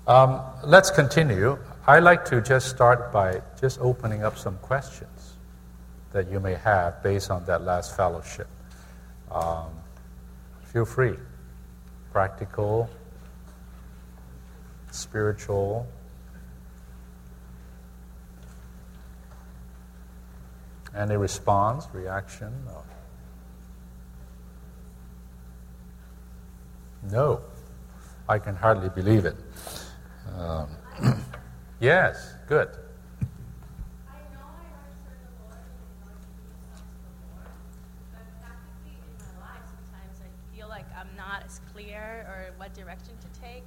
Let's continue. I like to just start by just opening up some questions that you may have based on that last fellowship. Feel free. Practical, spiritual. Any response, reaction? No. I can hardly believe it. Yes, good. I know I heard serve the Lord and I know to do stuff for the Lord, but practically in my life sometimes I feel like I'm not as clear or what direction to take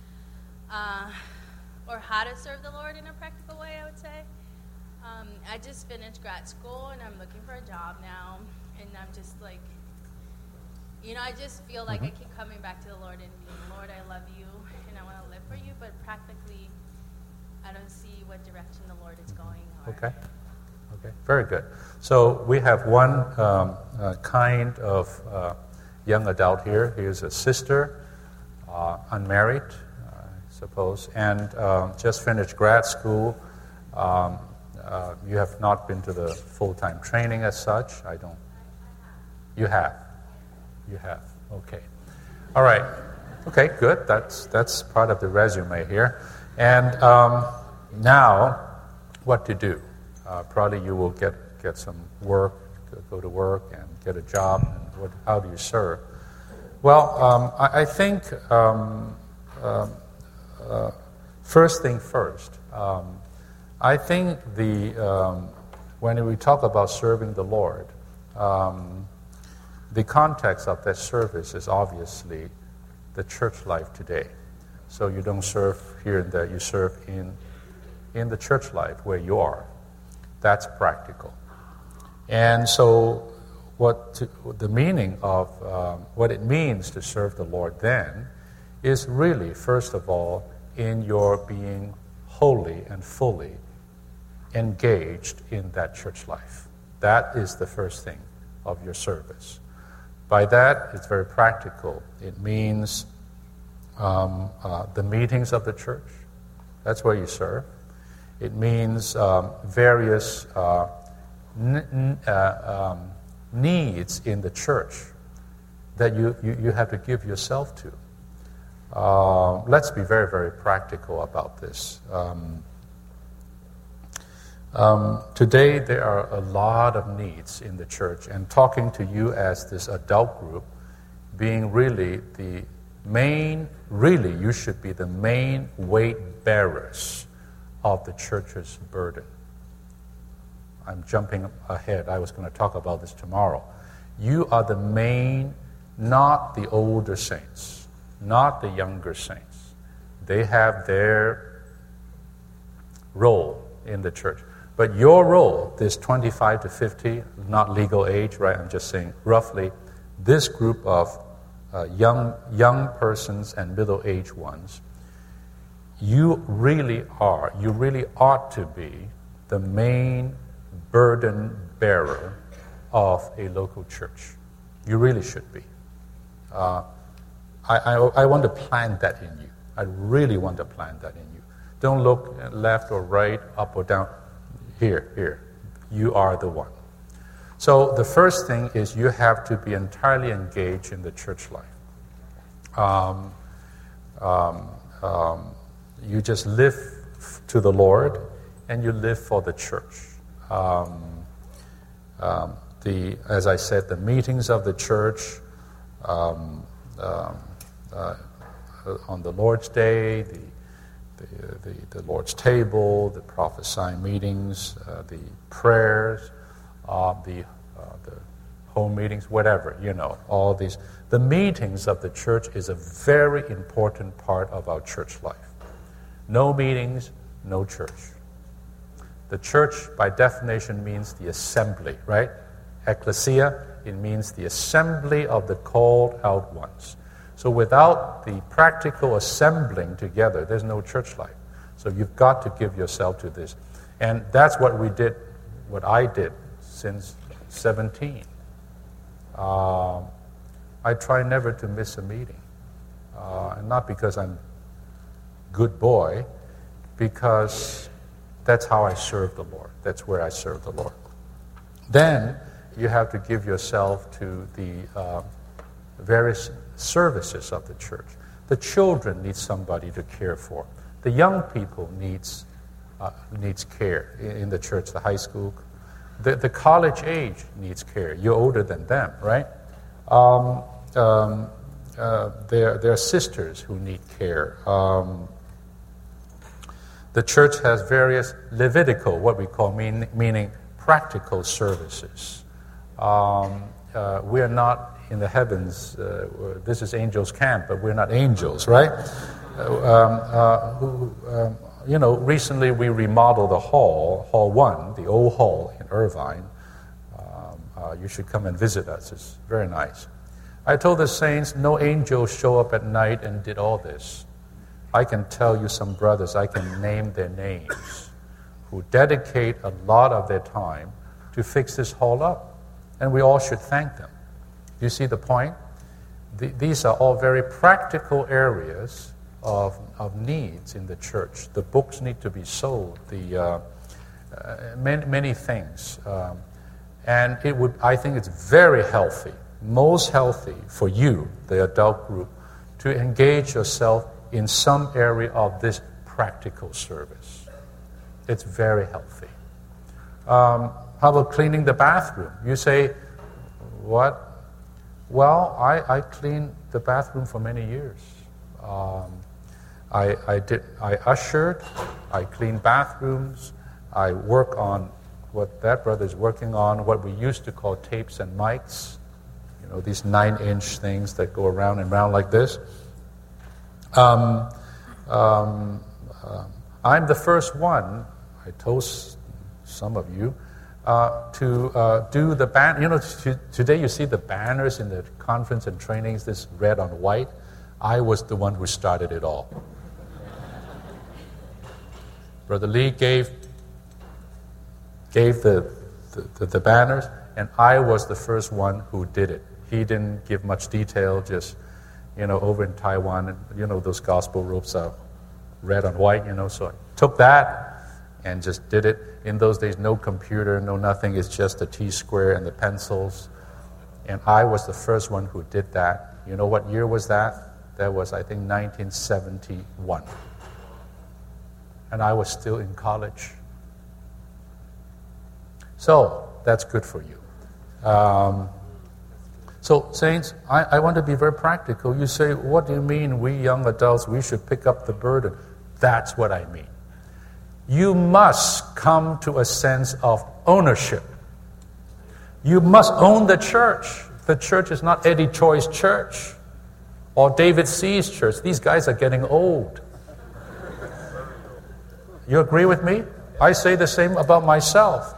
or how to serve the Lord in a practical way, I would say. I just finished grad school and I'm looking for a job now, and I'm just like, I just feel like I keep coming back to the Lord and being, Lord, I love you and I want to live for you, but practically I don't see what direction the Lord is going. Okay, very good. So we have one kind of young adult here. He is a sister, unmarried, I suppose, and just finished grad school. You have not been to the full-time training as such. You have. Okay. All right. Okay, good. That's part of the resume here. And now, what to do? Probably you will get some work, go to work and get a job. And how do you serve? Well, I think first thing first. I think when we talk about serving the Lord, the context of that service is obviously the church life today. So you don't serve here and there, you serve in the church life where you are. That's practical. And so the meaning of what it means to serve the Lord then is really, first of all, in your being wholly and fully engaged in that church life. That is the first thing of your service. By that, it's very practical. It means the meetings of the church. That's where you serve. It means various needs in the church that you have to give yourself to. Let's be very, very practical about this. Today, there are a lot of needs in the church, and talking to you as this adult group, being really you should be the main weight bearers of the church's burden. I'm jumping ahead. I was going to talk about this tomorrow. You are the main, not the older saints, not the younger saints. They have their role in the church. But your role, this 25 to 50, not legal age, right? I'm just saying roughly, this group of young persons and middle-aged ones, you really ought to be the main burden bearer of a local church. You really should be. I want to plant that in you. I really want to plant that in you. Don't look left or right, up or down. Here. You are the one. So the first thing is you have to be entirely engaged in the church life. You just live to the Lord, and you live for the church. As I said, the meetings of the church on the Lord's Day, the Lord's table, the prophesying meetings, the prayers, the home meetings, whatever, all these. The meetings of the church is a very important part of our church life. No meetings, no church. The church, by definition, means the assembly, right? Ecclesia, it means the assembly of the called out ones. So without the practical assembling together, there's no church life. So you've got to give yourself to this. And that's what I did since 17. I try never to miss a meeting. And not because I'm good boy, because that's how I serve the Lord. That's where I serve the Lord. Then you have to give yourself to the various services of the church. The children need somebody to care for. The young people needs care in the church, the high school. The college age needs care. You're older than them, right? There are sisters who need care. The church has various Levitical, what we call, meaning practical services. We are not in the heavens. This is angels' camp, but we're not angels, right? Recently we remodeled the hall, Hall 1, the old hall in Irvine. You should come and visit us. It's very nice. I told the saints, no angels show up at night and did all this. I can tell you some brothers, I can name their names, who dedicate a lot of their time to fix this hall up. And we all should thank them. Do you see the point? These are all very practical areas of needs in the church. The books need to be sold, many things. And I think it's very healthy, most healthy for you, the adult group, to engage yourself in some area of this practical service. It's very healthy. How about cleaning the bathroom? You say, what? Well, I cleaned the bathroom for many years. I ushered, I cleaned bathrooms, I work on what that brother's working on, what we used to call tapes and mics, these 9-inch things that go around and round like this. I'm the first one, I told some of you, to do the banner. Today you see the banners in the conference and trainings, this red on white. I was the one who started it all. Brother Lee gave the banners, and I was the first one who did it. He didn't give much detail, just, over in Taiwan, those gospel ropes are red on white, so I took that and just did it. In those days, no computer, no nothing, it's just the T-square and the pencils. And I was the first one who did that. You know what year was that? That was, I think, 1971. And I was still in college. So, that's good for you. So, saints, I want to be very practical. You say, what do you mean we young adults, we should pick up the burden? That's what I mean. You must come to a sense of ownership. You must own the church. The church is not Eddie Choi's church or David C's church. These guys are getting old. You agree with me? I say the same about myself.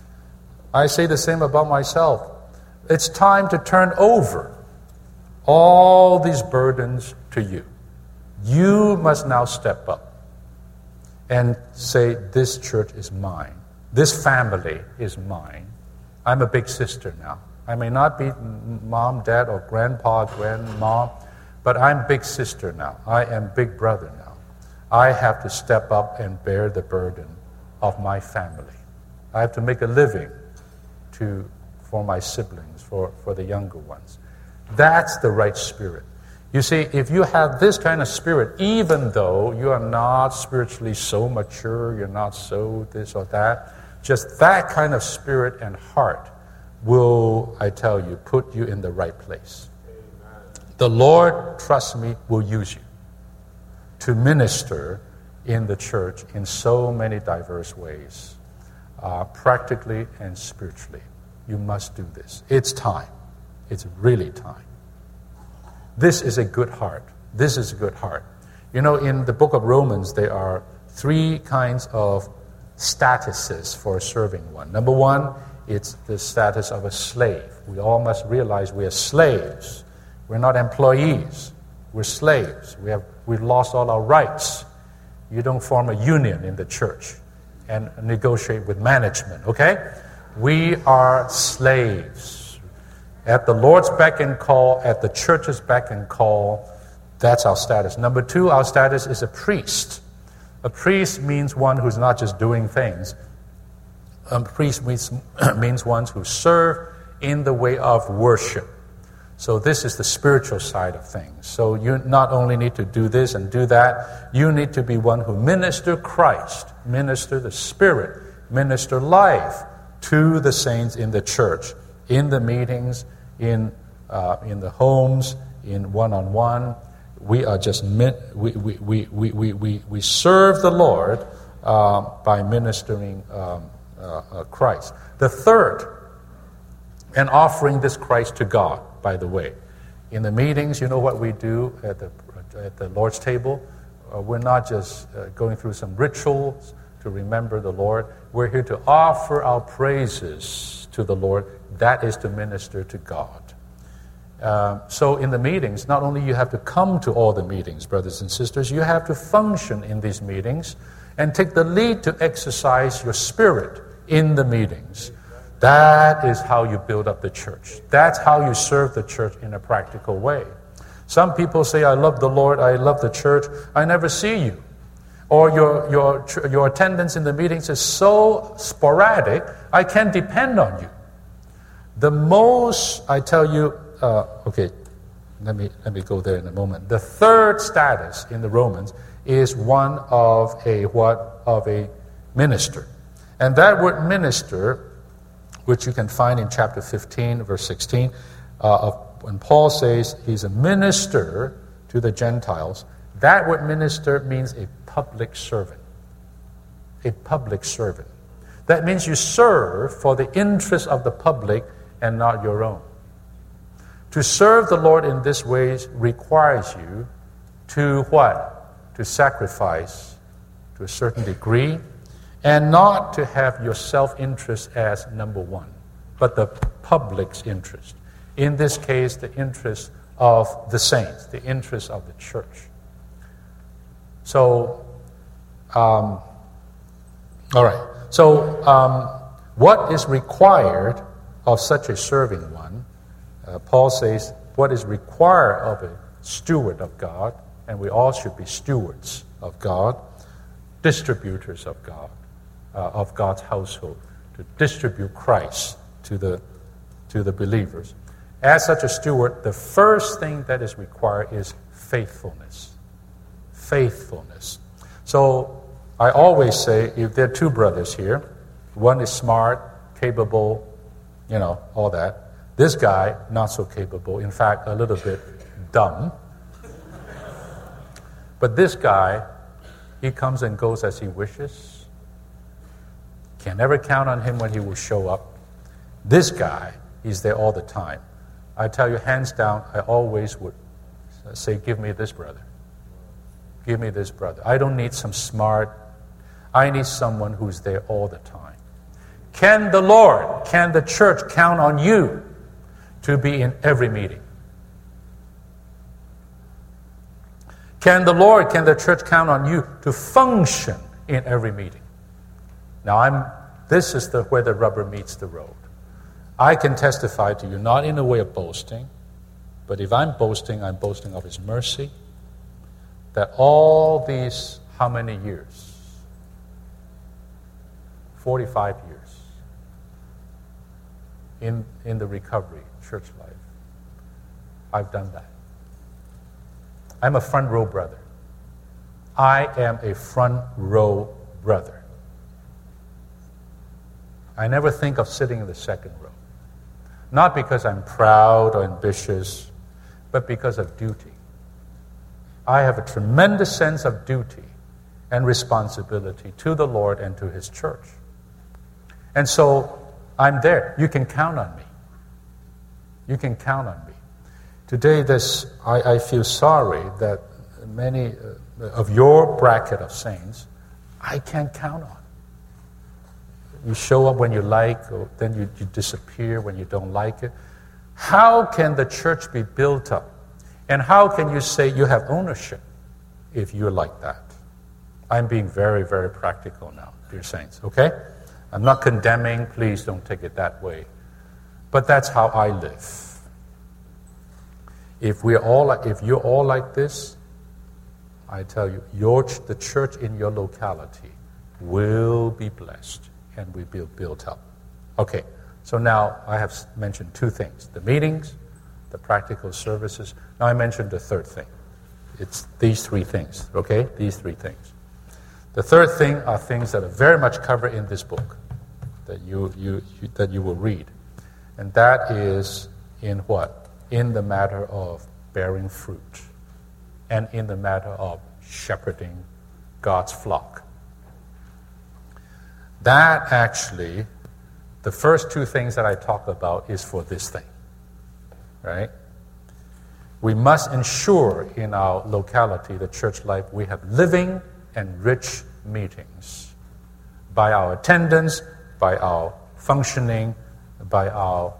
It's time to turn over all these burdens to you. You must now step up and say, this church is mine. This family is mine. I'm a big sister now. I may not be mom, dad, or grandpa, grandma, but I'm big sister now. I am big brother now. I have to step up and bear the burden of my family. I have to make a living for my siblings, for the younger ones. That's the right spirit. You see, if you have this kind of spirit, even though you are not spiritually so mature, you're not so this or that, just that kind of spirit and heart will, I tell you, put you in the right place. Amen. The Lord, trust me, will use you to minister in the church in so many diverse ways, practically and spiritually. You must do this. It's time. It's really time. This is a good heart. This is a good heart. In the book of Romans, there are 3 kinds of statuses for serving one. Number 1, it's the status of a slave. We all must realize we are slaves. We're not employees. We're slaves. We've lost all our rights. You don't form a union in the church and negotiate with management, okay? We are slaves. At the Lord's beck and call, at the church's beck and call, That's our status. Number 2, our status is a priest. A priest means one who's not just doing things. A priest means ones who serve in the way of worship. So this is the spiritual side of things. So you not only need to do this and do that, you need to be one who minister Christ, minister the Spirit, minister life to the saints in the church, in the meetings, in the homes, in one-on-one. We are just we serve the Lord by ministering Christ. The third, and offering this Christ to God. By the way, in the meetings, you know what we do at the Lord's table? We're not just going through some rituals to remember the Lord. We're here to offer our praises to the Lord. That is to minister to God. So in the meetings, not only you have to come to all the meetings, brothers and sisters, you have to function in these meetings and take the lead to exercise your spirit in the meetings. That is how you build up the church. That's how you serve the church in a practical way. Some people say, I love the Lord, I love the church, I never see you. Or your attendance in the meetings is so sporadic, I can't depend on you. The most, I tell you, okay, let me go there in a moment. The third status in the Romans is one of a minister. And that word minister, which you can find in chapter 15, verse 16, when Paul says he's a minister to the Gentiles, that word minister means a public servant. A public servant. That means you serve for the interest of the public and not your own. To serve the Lord in this way requires you to what? To sacrifice to a certain degree, and not to have your self-interest as number one, but the public's interest. In this case, the interest of the saints, the interest of the church. So, all right. So, what is required of such a serving one? Paul says, what is required of a steward of God, and we all should be stewards of God, distributors of God, of God's household, to distribute Christ to the believers. As such a steward, the first thing that is required is faithfulness. Faithfulness. So I always say, if there are two brothers here, one is smart, capable, all that. This guy, not so capable, in fact, a little bit dumb. But this guy, he comes and goes as he wishes. Can never count on him when he will show up. This guy, he's there all the time. I tell you, hands down, I always would say, give me this brother. Give me this brother. I don't need some smart. I need someone who's there all the time. Can the Lord, can the church count on you to be in every meeting? Can the church count on you to function in every meeting? Now, this is where the rubber meets the road. I can testify to you, not in a way of boasting, but if I'm boasting of His mercy, that all these, how many years? 45 years in the recovery church life. I've done that. I'm a front row brother. I am a front row brother. I never think of sitting in the second row. Not because I'm proud or ambitious, but because of duty. I have a tremendous sense of duty and responsibility to the Lord and to His church. And so I'm there. You can count on me. You can count on me. Today, I feel sorry that many of your bracket of saints, I can't count on. You show up when you like, or then you disappear when you don't like it. How can the church be built up? And how can you say you have ownership if you're like that? I'm being very, very practical now, dear saints, okay? I'm not condemning, please don't take it that way. But that's how I live. If you're all like this, I tell you, the church in your locality will be blessed and will be built up. Okay, so now I have mentioned two things: the meetings, the practical services. Now I mentioned the third thing. It's these three things, okay? These three things. The third thing are things that are very much covered in this book that you will read. And that is in what? In the matter of bearing fruit and in the matter of shepherding God's flock. That actually, the first two things that I talk about is for this thing, right? We must ensure in our locality, the church life, we have living and rich meetings by our attendance, by our functioning, by our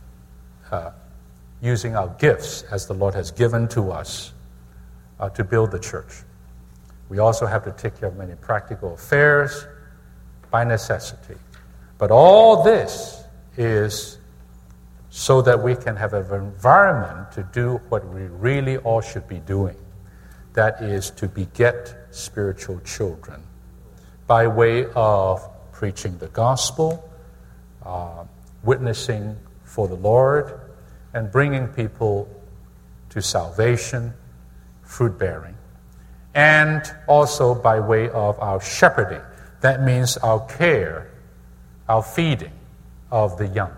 using our gifts as the Lord has given to us to build the church. We also have to take care of many practical affairs by necessity. But all this is so that we can have an environment to do what we really all should be doing. That is to beget spiritual children by way of preaching the gospel, witnessing for the Lord, and bringing people to salvation, fruit-bearing. And also by way of our shepherding. That means our care, our feeding of the young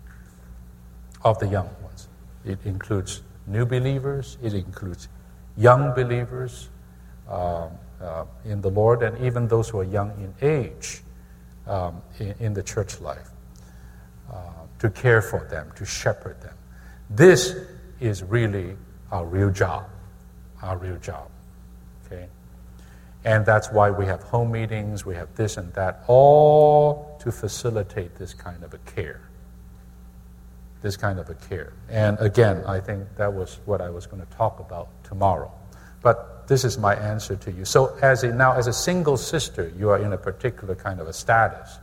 ones. It includes new believers, it includes young believers in the Lord, and even those who are young in age in the church life, to care for them, to shepherd them. This is really our real job, okay? And that's why we have home meetings, we have this and that, all to facilitate this kind of a care. And again, I think that was what I was going to talk about tomorrow. But this is my answer to you. So as a single sister, you are in a particular kind of a status.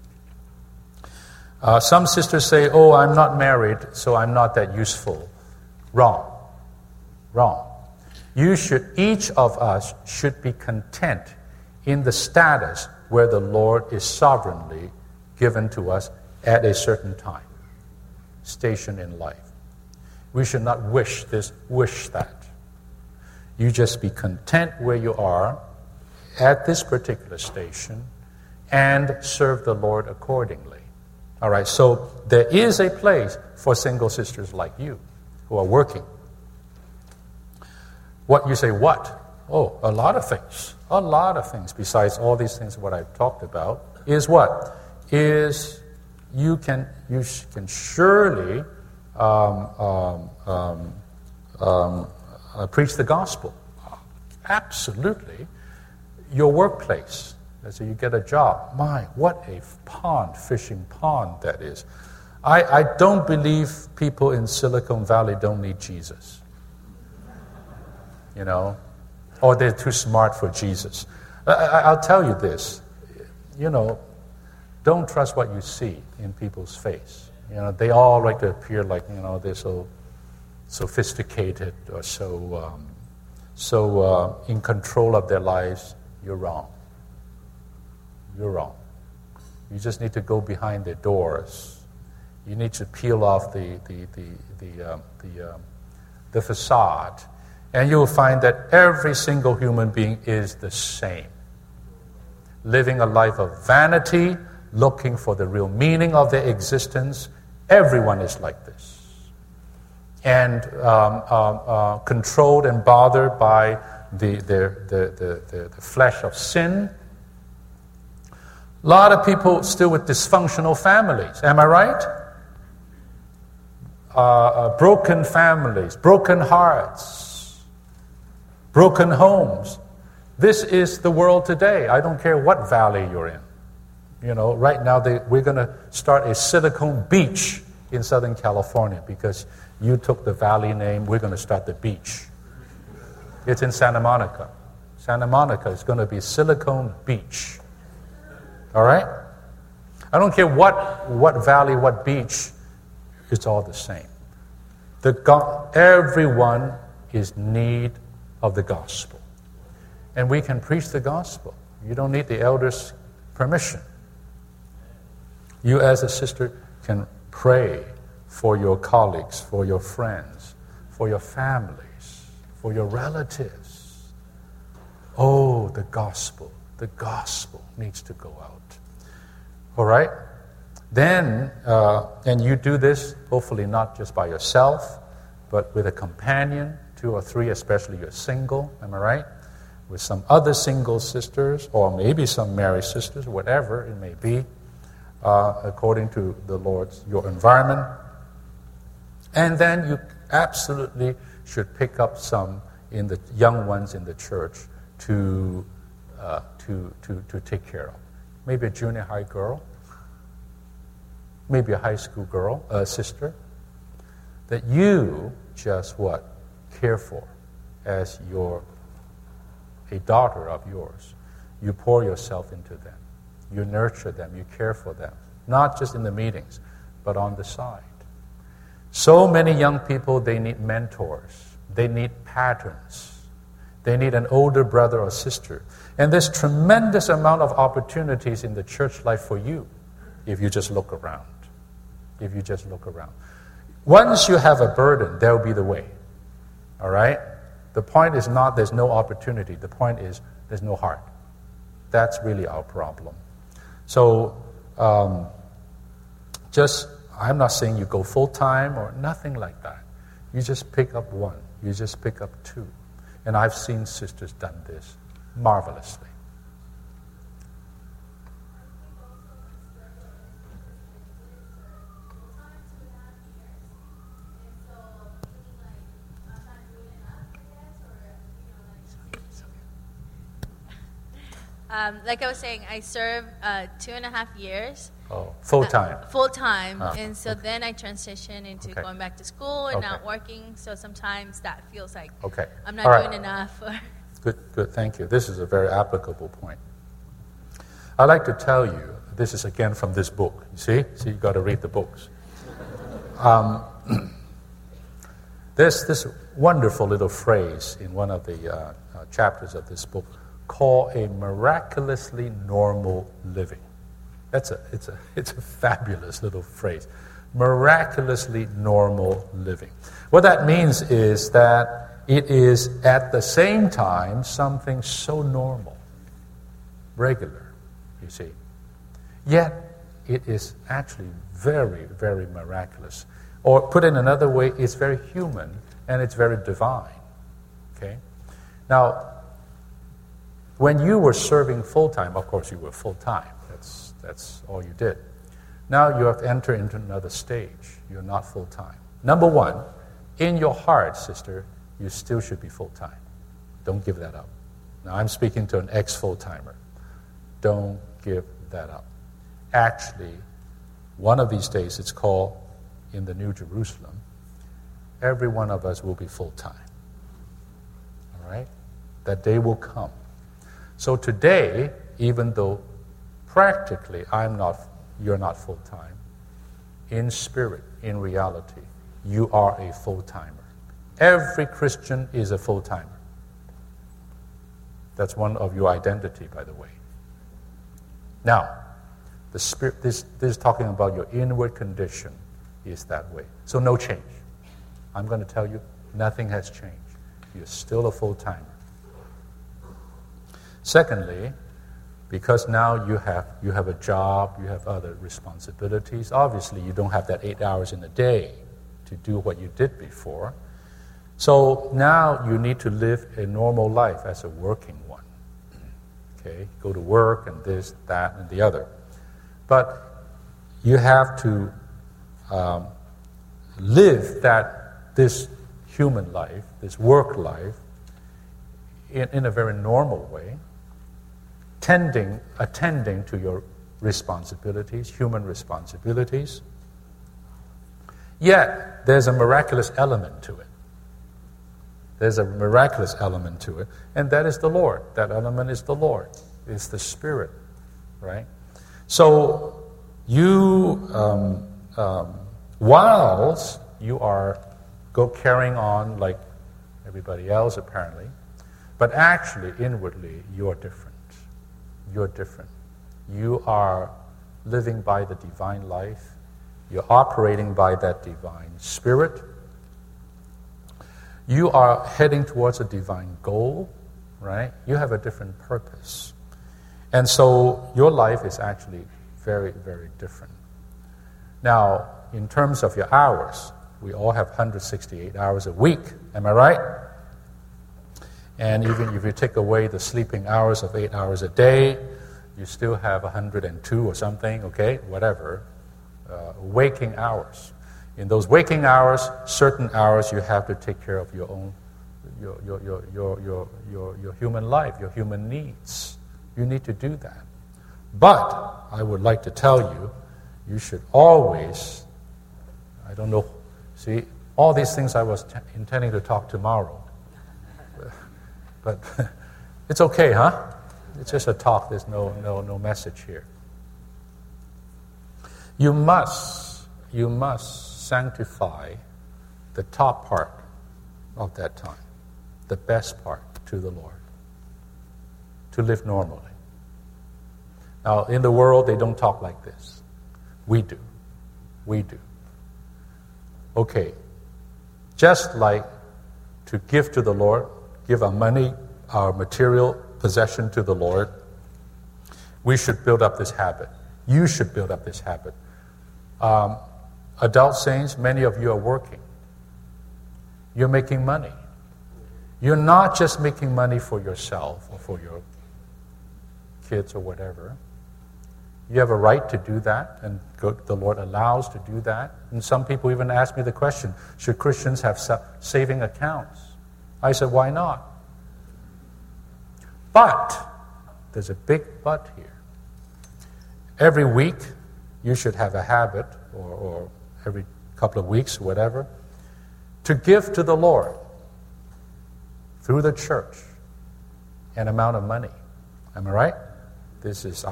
Some sisters say, oh, I'm not married, so I'm not that useful. Wrong. Each of us should be content in the status where the Lord is sovereignly given to us at a certain time, station in life. We should not wish this, wish that. You just be content where you are at this particular station and serve the Lord accordingly. All right, so there is a place for single sisters like you who are working. What you say, what? Oh, a lot of things. A lot of things besides all these things what I've talked about is what? Is you can surely preach the gospel. Absolutely. Your workplace. So you get a job. My, what a fishing pond that is. I don't believe people in Silicon Valley don't need Jesus. You know, or they're too smart for Jesus. I'll tell you this, you know, don't trust what you see in people's face. You know, they all like to appear like, you know, they're so sophisticated or so in control of their lives. You're wrong. You just need to go behind their doors. You need to peel off the facade, and you will find that every single human being is the same, living a life of vanity, looking for the real meaning of their existence. Everyone is like this, and controlled and bothered by the flesh of sin. A lot of people still with dysfunctional families. Am I right? Broken families, broken hearts, broken homes. This is the world today. I don't care what valley you're in. You know, right now we're going to start a Silicon Beach in Southern California because you took the valley name. We're going to start the beach. It's in Santa Monica. Santa Monica is going to be Silicon Beach. All right? I don't care what valley, what beach, it's all the same. Everyone is in need of the gospel. And we can preach the gospel. You don't need the elders' permission. You as a sister can pray for your colleagues, for your friends, for your families, for your relatives. Oh, the gospel needs to go out. All right? Then, and you do this, hopefully not just by yourself, but with a companion, 2 or 3, especially you're single, am I right? With some other single sisters, or maybe some married sisters, whatever it may be, according to the Lord's, your environment. And then you absolutely should pick up some in the young ones in the church to take care of. Maybe a junior high girl, maybe a high school girl, sister, that you just care for as a daughter of yours. You pour yourself into them. You nurture them. You care for them. Not just in the meetings, but on the side. So many young people, they need mentors. They need patterns. They need an older brother or sister. And there's tremendous amount of opportunities in the church life for you if you just look around. If you just look around. Once you have a burden, there will be the way. All right? The point is not there's no opportunity. The point is there's no heart. That's really our problem. So, I'm not saying you go full-time or nothing like that. You just pick up 1. You just pick up 2. And I've seen sisters done this marvelously. Like I was saying, I served 2.5 years. Oh, full-time. Full-time. And so then I transitioned into going back to school and not working. So sometimes that feels like I'm not doing enough. Good, thank you. This is a very applicable point. I'd like to tell you, this is again from this book. You see? So you've got to read the books. There's this wonderful little phrase in one of the chapters of this book called a miraculously normal living. It's a fabulous little phrase. Miraculously normal living. What that means is that it is at the same time something so normal, regular, you see. Yet it is actually very, very miraculous. Or put in another way, it's very human and it's very divine. Okay? Now, when you were serving full-time, of course you were full-time. That's all you did. Now you have to enter into another stage. You're not full-time. Number 1, in your heart, sister, you still should be full-time. Don't give that up. Now I'm speaking to an ex-full-timer. Don't give that up. Actually, one of these days, it's called in the New Jerusalem, every one of us will be full-time. All right? That day will come. So today, even though practically you're not full-time, in spirit, in reality, you are a full-timer. Every Christian is a full-timer. That's one of your identity, by the way. Now, the spirit, this is talking about your inward condition is that way. So no change. I'm going to tell you, nothing has changed. You're still a full-timer. Secondly, because now you have a job, you have other responsibilities. Obviously, you don't have that 8 hours in a day to do what you did before. So now you need to live a normal life as a working one. Okay, go to work and this, that, and the other. But you have to live this human life, this work life, in a very normal way, attending to your responsibilities, human responsibilities. Yet, there's a miraculous element to it. There's a miraculous element to it, and that is the Lord. That element is the Lord. It's the Spirit, right? So, you, whilst you are go carrying on like everybody else apparently. But actually, inwardly, you're different. You're different. You are living by the divine life. You're operating by that divine spirit. You are heading towards a divine goal, right? You have a different purpose. And so your life is actually very, very different. Now, in terms of your hours, we all have 168 hours a week. Am I right? And even if you take away the sleeping hours of 8 hours a day, you still have 102 or something, okay, whatever, waking hours. In those waking hours, certain hours you have to take care of your own, your human life, your human needs. You need to do that. But I would like to tell you, you should always, I don't know, see, all these things I was intending to talk tomorrow. But it's okay, huh? It's just a talk. There's no message here. You must sanctify the top part of that time, the best part to the Lord, to live normally. Now, in the world, they don't talk like this. We do. We do. Okay. Just like to give to the Lord, give our money, our material possession to the Lord, we should build up this habit. You should build up this habit. Adult saints, many of you are working. You're making money. You're not just making money for yourself or for your kids or whatever. You have a right to do that, and the Lord allows to do that. And some people even ask me the question, should Christians have saving accounts? I said, why not? But, there's a big but here. Every week, you should have a habit, or every couple of weeks, whatever, to give to the Lord through the church an amount of money. Am I right? This is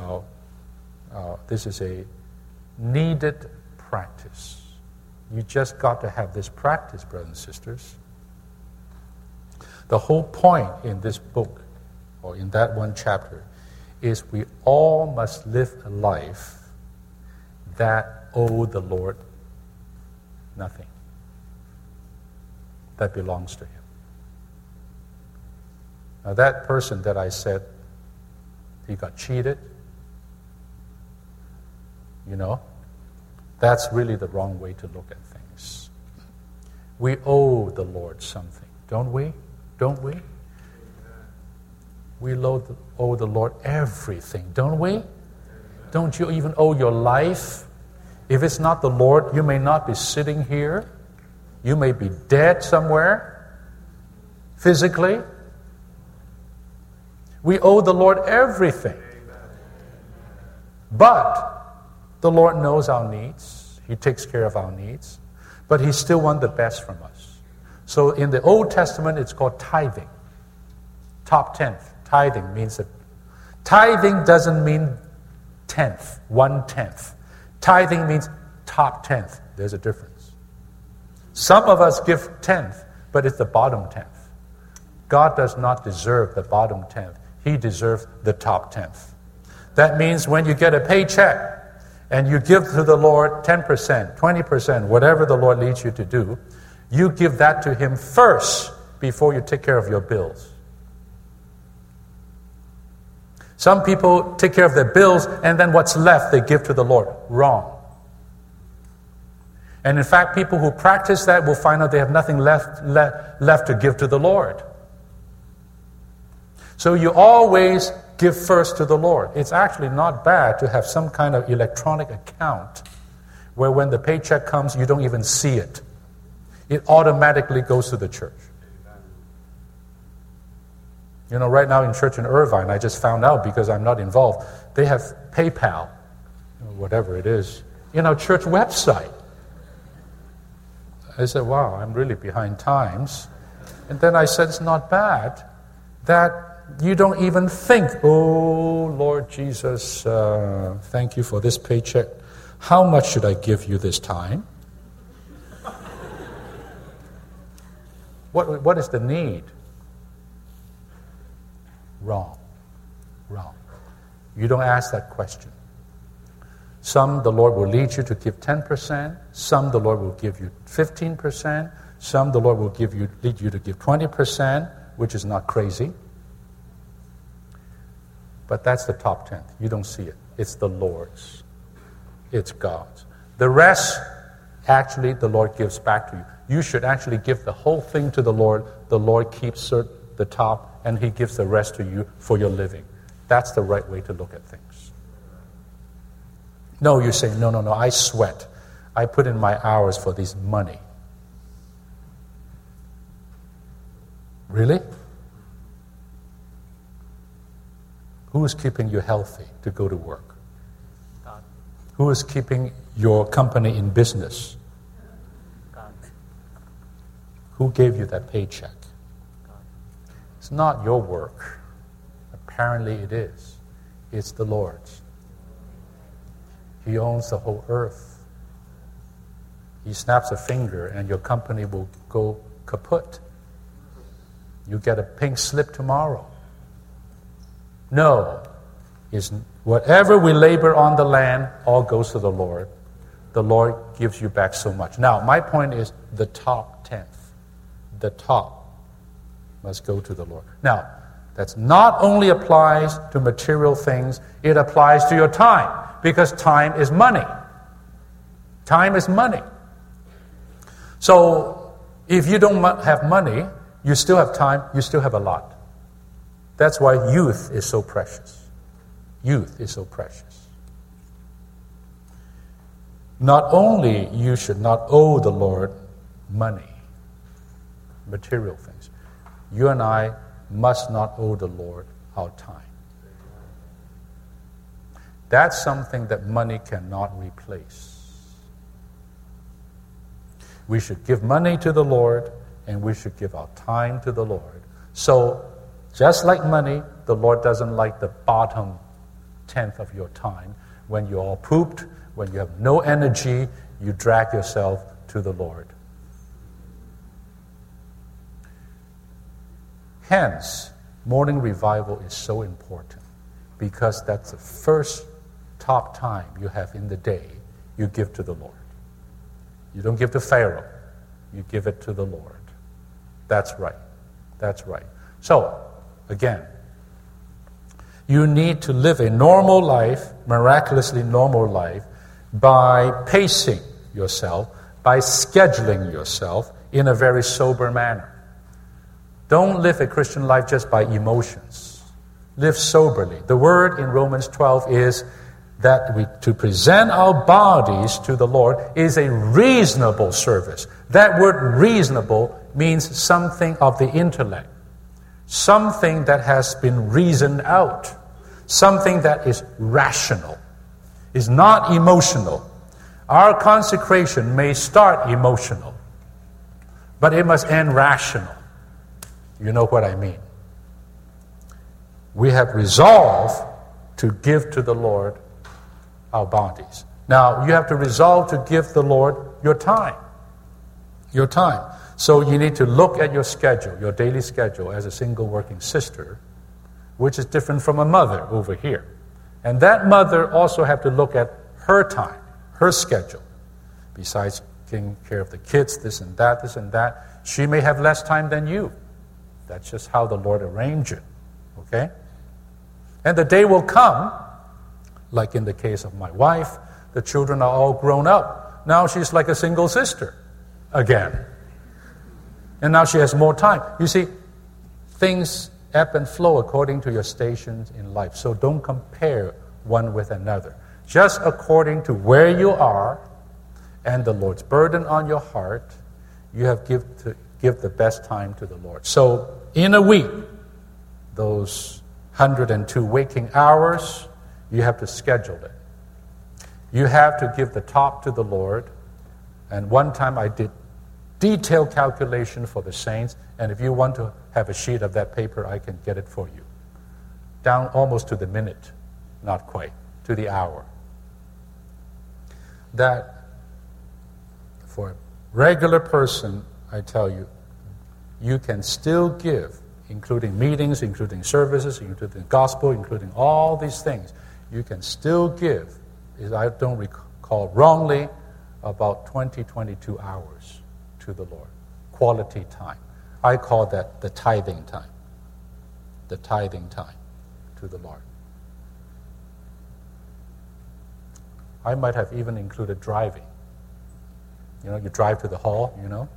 a needed practice. You just got to have this practice, brothers and sisters. The whole point in this book, or in that one chapter, is we all must live a life that owe the Lord nothing, that belongs to Him. Now that person that I said, he got cheated, that's really the wrong way to look at things. We owe the Lord something, don't we? Don't we? We owe the Lord everything, don't we? Don't you even owe your life? If it's not the Lord, you may not be sitting here. You may be dead somewhere, physically. We owe the Lord everything. But the Lord knows our needs. He takes care of our needs. But He still wants the best from us. So in the Old Testament, it's called tithing. Top tenth. Tithing means that. Tithing doesn't mean tenth, 1/10. Tithing means top tenth. There's a difference. Some of us give tenth, but it's the bottom tenth. God does not deserve the bottom tenth. He deserves the top tenth. That means when you get a paycheck and you give to the Lord 10%, 20%, whatever the Lord leads you to do, you give that to Him first before you take care of your bills. Some people take care of their bills and then what's left they give to the Lord. Wrong. And in fact, people who practice that will find out they have nothing left to give to the Lord. So you always give first to the Lord. It's actually not bad to have some kind of electronic account where when the paycheck comes, you don't even see it. It automatically goes to the church. Right now in church in Irvine, I just found out because I'm not involved, they have PayPal, whatever it is, in our church website. I said, wow, I'm really behind times. And then I said, it's not bad that you don't even think, oh, Lord Jesus, thank you for this paycheck. How much should I give you this time? What is the need? Wrong. You don't ask that question. Some the Lord will lead you to give 10%. Some the Lord will give you 15%. Some the Lord will lead you to give 20%, which is not crazy. But that's the top tenth. You don't see it. It's the Lord's. It's God's. The rest, actually, the Lord gives back to you. You should actually give the whole thing to the Lord. The Lord keeps the top, and He gives the rest to you for your living. That's the right way to look at things. No, you say, no, I sweat. I put in my hours for this money. Really? Who is keeping you healthy to go to work? God. Who is keeping your company in business? God. Who gave you that paycheck? God. It's not your work. Apparently it is. It's the Lord's. He owns the whole earth. He snaps a finger and your company will go kaput. You get a pink slip tomorrow. No. Whatever we labor on the land, all goes to the Lord. The Lord gives you back so much. Now, my point is the top tenth. The top must go to the Lord. Now, that not only applies to material things, it applies to your time. Because time is money. Time is money. So, if you don't have money, you still have time, you still have a lot. That's why youth is so precious. Youth is so precious. Not only you should not owe the Lord money, material things, you and I must not owe the Lord our time. That's something that money cannot replace. We should give money to the Lord, and we should give our time to the Lord. So, just like money, the Lord doesn't like the bottom tenth of your time. When you're all pooped, when you have no energy, you drag yourself to the Lord. Hence, morning revival is so important because that's the first top time you have in the day you give to the Lord. You don't give to Pharaoh. You give it to the Lord. That's right. That's right. So, again, you need to live a normal life, miraculously normal life, by pacing yourself, by scheduling yourself in a very sober manner. Don't live a Christian life just by emotions. Live soberly. The word in Romans 12 is that to present our bodies to the Lord is a reasonable service. That word reasonable means something of the intellect. Something that has been reasoned out. Something that is rational. Is not emotional. Our consecration may start emotional, but it must end rational. You know what I mean. We have resolved to give to the Lord our bodies. Now, you have to resolve to give the Lord your time. Your time. So you need to look at your schedule, your daily schedule as a single working sister, which is different from a mother over here. And that mother also have to look at her time, her schedule. Besides taking care of the kids, this and that, she may have less time than you. That's just how the Lord arranged it. Okay? And the day will come, like in the case of my wife, the children are all grown up. Now she's like a single sister again. And now she has more time. You see, things ebb and flow according to your stations in life. So don't compare one with another. Just according to where you are and the Lord's burden on your heart, you have to give the best time to the Lord. So in a week, those 102 waking hours, you have to schedule it. You have to give the top to the Lord. And one time I did detailed calculation for the saints, and if you want to have a sheet of that paper, I can get it for you. Down almost to the minute, not quite, to the hour. That, for a regular person, I tell you, you can still give, including meetings, including services, including gospel, including all these things. You can still give, if I don't recall wrongly, about 20, 22 hours to the Lord. Quality time. I call that the tithing time. The tithing time to the Lord. I might have even included driving. You drive to the hall,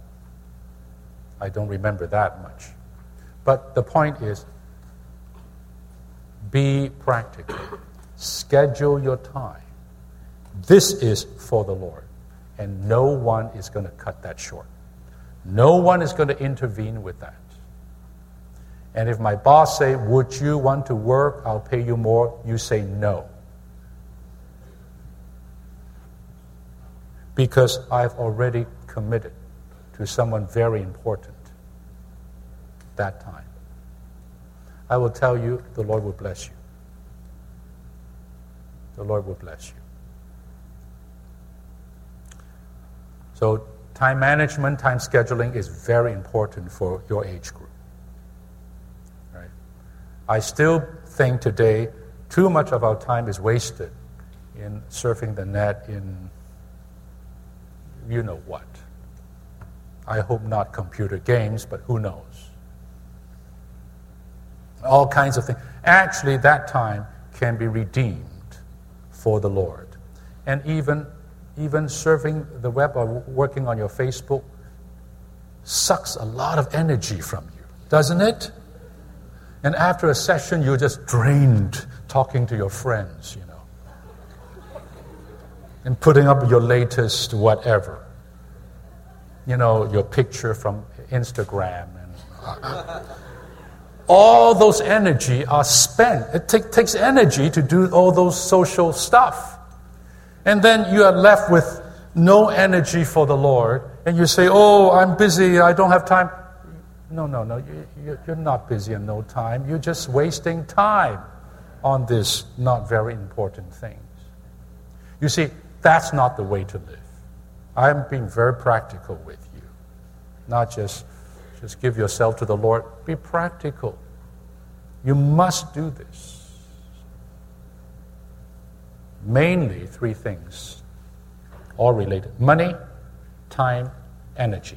I don't remember that much. But the point is, be practical. Schedule your time. This is for the Lord. And no one is going to cut that short. No one is going to intervene with that. And if my boss say, would you want to work? I'll pay you more. You say no. Because I've already committed to someone very important that time. I will tell you, the Lord will bless you. The Lord will bless you. So time management, time scheduling is very important for your age group. Right? I still think today too much of our time is wasted in surfing the net in you know what. I hope not computer games, but who knows? All kinds of things. Actually, that time can be redeemed for the Lord. And even surfing the web or working on your Facebook sucks a lot of energy from you, doesn't it? And after a session, you're just drained talking to your friends, and putting up your latest whatever. Your picture from Instagram. And all those energy are spent. It takes energy to do all those social stuff. And then you are left with no energy for the Lord. And you say, oh, I'm busy, I don't have time. No. You're not busy and no time. You're just wasting time on this not very important things. You see, that's not the way to live. I'm being very practical with you. Not just give yourself to the Lord. Be practical. You must do this. Mainly 3 things, all related. Money, time, energy.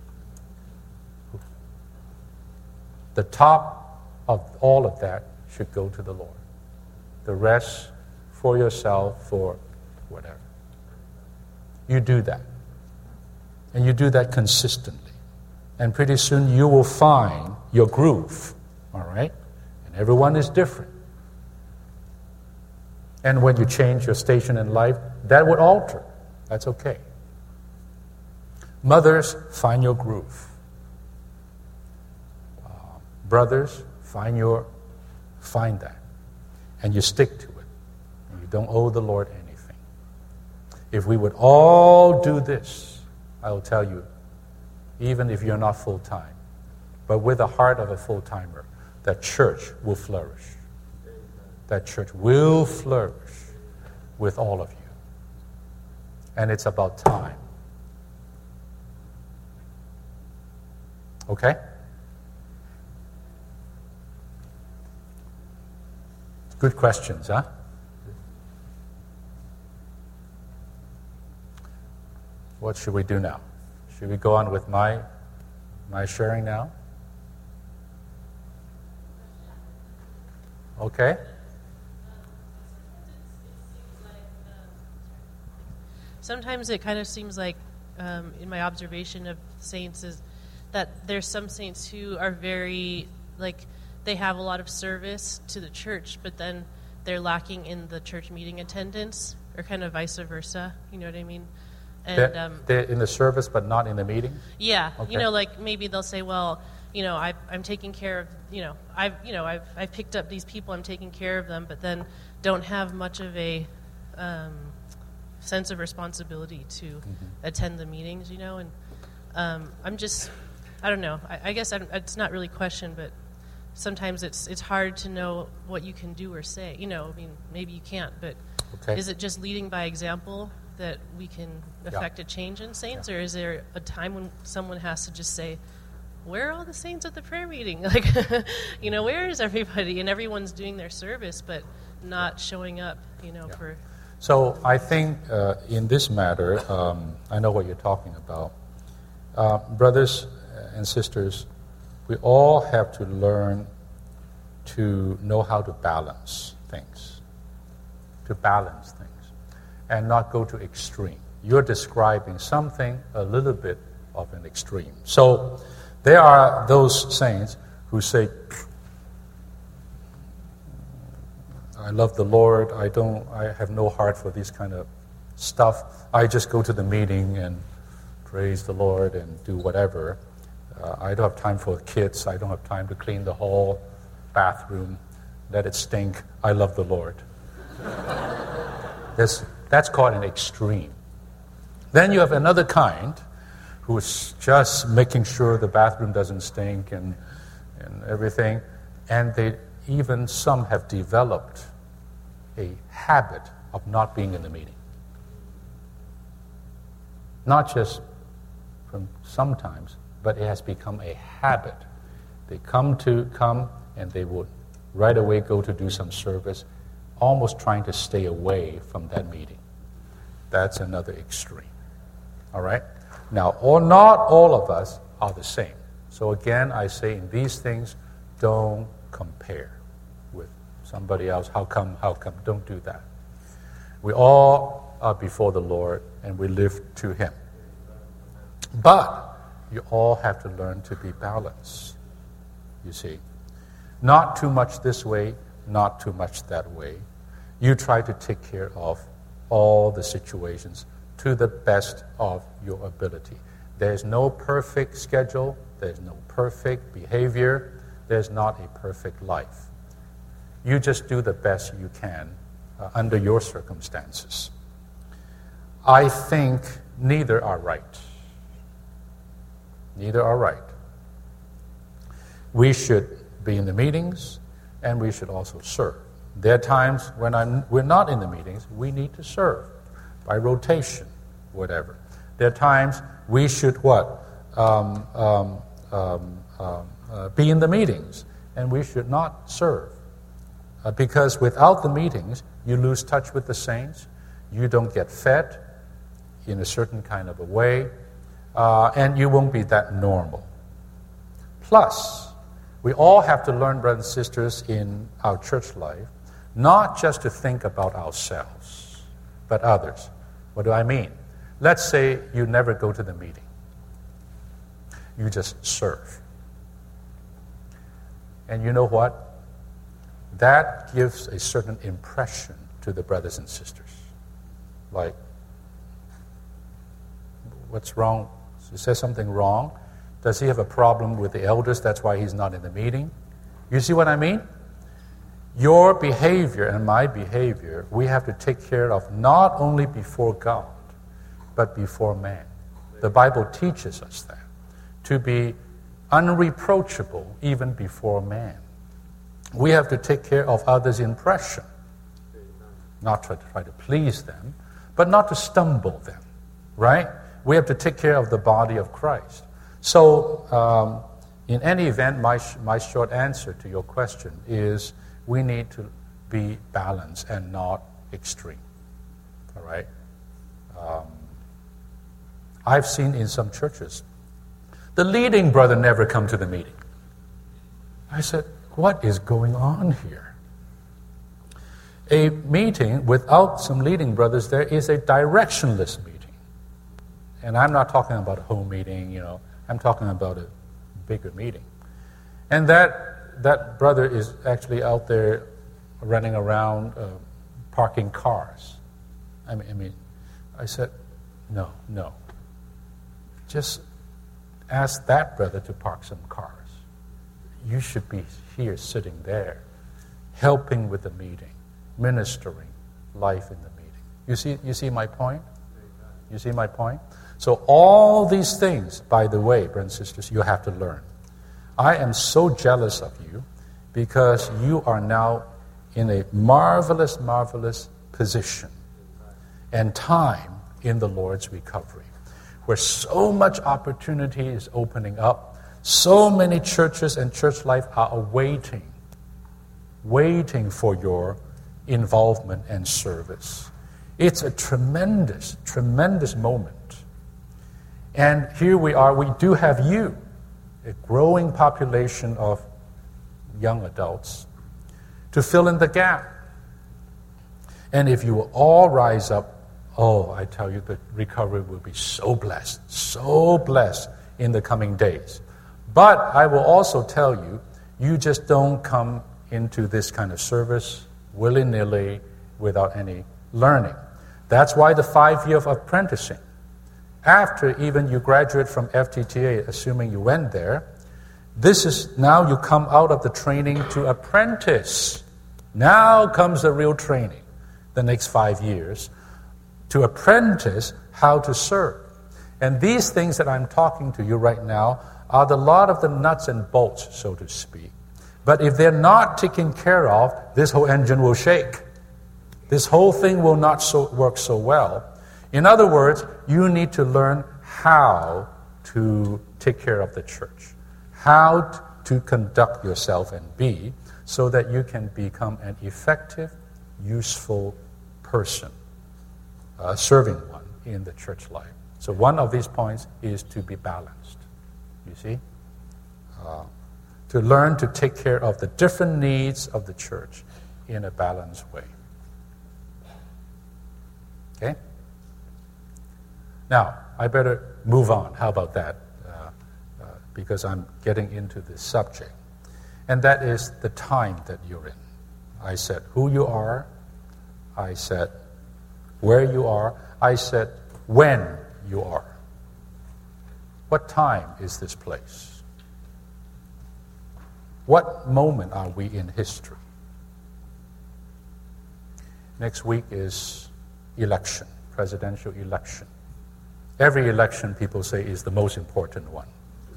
The top of all of that should go to the Lord. The rest for yourself, for whatever. You do that. And you do that consistently. And pretty soon you will find your groove. All right? And everyone is different. And when you change your station in life, that would alter. That's okay. Mothers, find your groove. Brothers, find that. And you stick to it. And you don't owe the Lord anything. If we would all do this, I will tell you, even if you're not full-time, but with the heart of a full-timer, that church will flourish. That church will flourish with all of you. And it's about time. Okay? Good questions, huh? What should we do now? Should we go on with my sharing now? Okay. Sometimes it kind of seems like, in my observation of saints, is that there's some saints who are very, they have a lot of service to the church, but then they're lacking in the church meeting attendance, or kind of vice versa. You know what I mean? And they're in the service, but not in the meeting? Yeah. Okay. Maybe they'll say, well, I'm taking care of, I've picked up these people, I'm taking care of them, but then don't have much of a sense of responsibility to attend the meetings, and I don't know. I guess it's not really a question, but sometimes it's hard to know what you can do or say. Maybe you can't, but okay. Is it just leading by example that we can affect a change in saints, or is there a time when someone has to just say, where are all the saints at the prayer meeting? Like, where is everybody? And everyone's doing their service, but not showing up, for... So I think in this matter, I know what you're talking about. Brothers and sisters, we all have to learn to know how to balance things. And not go to extreme. You're describing something a little bit of an extreme. So there are those saints who say, I love the Lord, I have no heart for this kind of stuff. I just go to the meeting and praise the Lord and do whatever. I don't have time for kids. I don't have time to clean the whole bathroom. Let it stink. I love the Lord. That's called an extreme. Then you have another kind who is just making sure the bathroom doesn't stink and everything. And some have developed a habit of not being in the meeting. Not just from sometimes, but it has become a habit. They come and they would right away go to do some service, almost trying to stay away from that meeting. That's another extreme. All right? Now, not all of us are the same. So again, I say in these things, don't compare with somebody else. How come? Don't do that. We all are before the Lord and we live to Him. But you all have to learn to be balanced, you see. Not too much this way, not too much that way. You try to take care of all the situations to the best of your ability. There's no perfect schedule. There's no perfect behavior. There's not a perfect life. You just do the best you can under your circumstances. I think neither are right. Neither are right. We should be in the meetings, and we should also serve. There are times when we're not in the meetings, we need to serve by rotation, whatever. There are times we should be in the meetings, and we should not serve. Because without the meetings, you lose touch with the saints, you don't get fed in a certain kind of a way, and you won't be that normal. Plus, we all have to learn, brothers and sisters, in our church life, not just to think about ourselves, but others. What do I mean? Let's say you never go to the meeting. You just serve. And you know what? That gives a certain impression to the brothers and sisters. Like, what's wrong? Is there something wrong? Does he have a problem with the elders? That's why he's not in the meeting. You see what I mean? Your behavior and my behavior, we have to take care of not only before God, but before man. The Bible teaches us that. To be unreproachable even before man. We have to take care of others' impression. Not to try to please them, but not to stumble them. Right? We have to take care of the body of Christ. So, in any event, my short answer to your question is we need to be balanced and not extreme. All right? I've seen in some churches, the leading brother never come to the meeting. I said, what is going on here? A meeting without some leading brothers, there is a directionless meeting. And I'm not talking about a home meeting, I'm talking about a bigger meeting. And that brother is actually out there running around parking cars. I said, no. Just ask that brother to park some cars. You should be here sitting there, helping with the meeting, ministering life in the meeting. You see my point? You see my point? So all these things, by the way, brothers and sisters, you have to learn. I am so jealous of you because you are now in a marvelous, marvelous position and time in the Lord's recovery, where so much opportunity is opening up So many churches and church life are waiting for your involvement and service. It's a tremendous, tremendous moment. And here we are, we do have you, a growing population of young adults, to fill in the gap. And if you will all rise up, I tell you, the recovery will be so blessed in the coming days. But I will also tell you, you just don't come into this kind of service willy-nilly without any learning. That's why the 5 year of apprenticing. After even you graduate from FTTA, assuming you went there, this is now you come out of the training to apprentice. Now comes the real training, the next 5 years, to apprentice how to serve. And these things that I'm talking to you right now are a lot of the nuts and bolts, so to speak. But if they're not taken care of, this whole engine will shake. This whole thing will not work so well. In other words, you need to learn how to take care of the church, how to conduct yourself and be, so that you can become an effective, useful person, serving one in the church life. So one of these points is to be balanced, you see? To learn to take care of the different needs of the church in a balanced way. Okay? Now, I better move on. How about that? Because I'm getting into this subject. And that is the time that you're in. I said who you are. I said where you are. I said when you are. What time is this place? What moment are we in history? Next week is election, presidential election. Every election, people say, is the most important one.